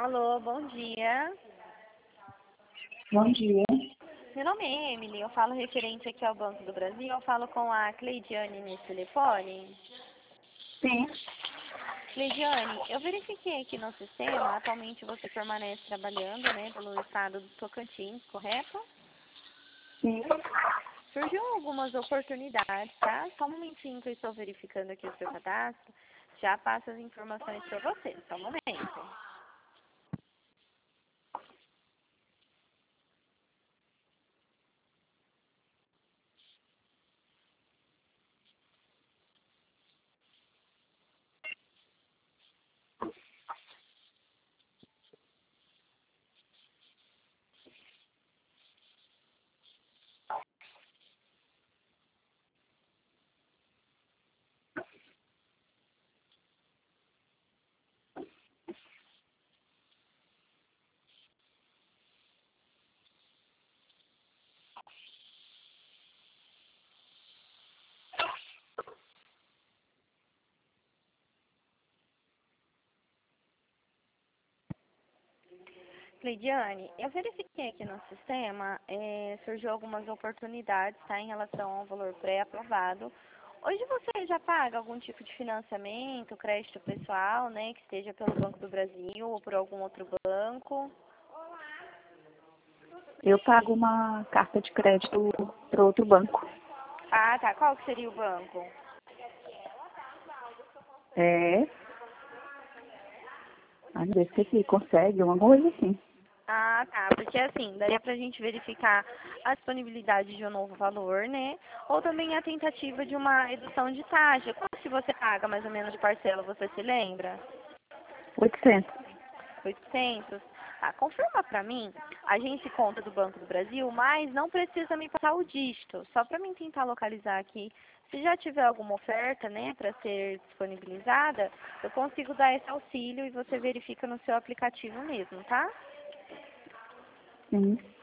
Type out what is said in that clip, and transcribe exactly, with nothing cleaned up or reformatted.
Alô, bom dia. Bom dia. Meu nome é Emily, eu falo referente aqui ao Banco do Brasil, eu falo com a Cleidiane nesse telefone. Sim, Cleidiane, eu verifiquei aqui no sistema, atualmente você permanece trabalhando, né, pelo estado do Tocantins, correto? sim. Surgiu algumas oportunidades, tá? Só um momentinho que eu estou verificando aqui o seu cadastro, já passo as informações para você, só um momento. Cleidiane, eu verifiquei aqui no sistema, é, surgiu algumas oportunidades, tá, em relação ao valor pré-aprovado. Hoje você já paga algum tipo de financiamento, crédito pessoal, né, que esteja pelo Banco do Brasil ou por algum outro banco? Eu pago uma carta de crédito para outro banco. Ah, tá. Qual que seria o banco? É. Ai, meu Deus, esqueci. Consegue? Uma coisa assim. Ah, tá. Porque assim, daria pra gente verificar a disponibilidade de um novo valor, né? Ou também a tentativa de uma redução de taxa. Quanto que você paga mais ou menos de parcela, você se lembra? oitocentos. oitocentos? Ah, confirma pra mim, a gente conta do Banco do Brasil, mas não precisa me passar o dígito, só pra mim tentar localizar aqui. Se já tiver alguma oferta, né, para ser disponibilizada, eu consigo dar esse auxílio e você verifica no seu aplicativo mesmo, tá? Sim.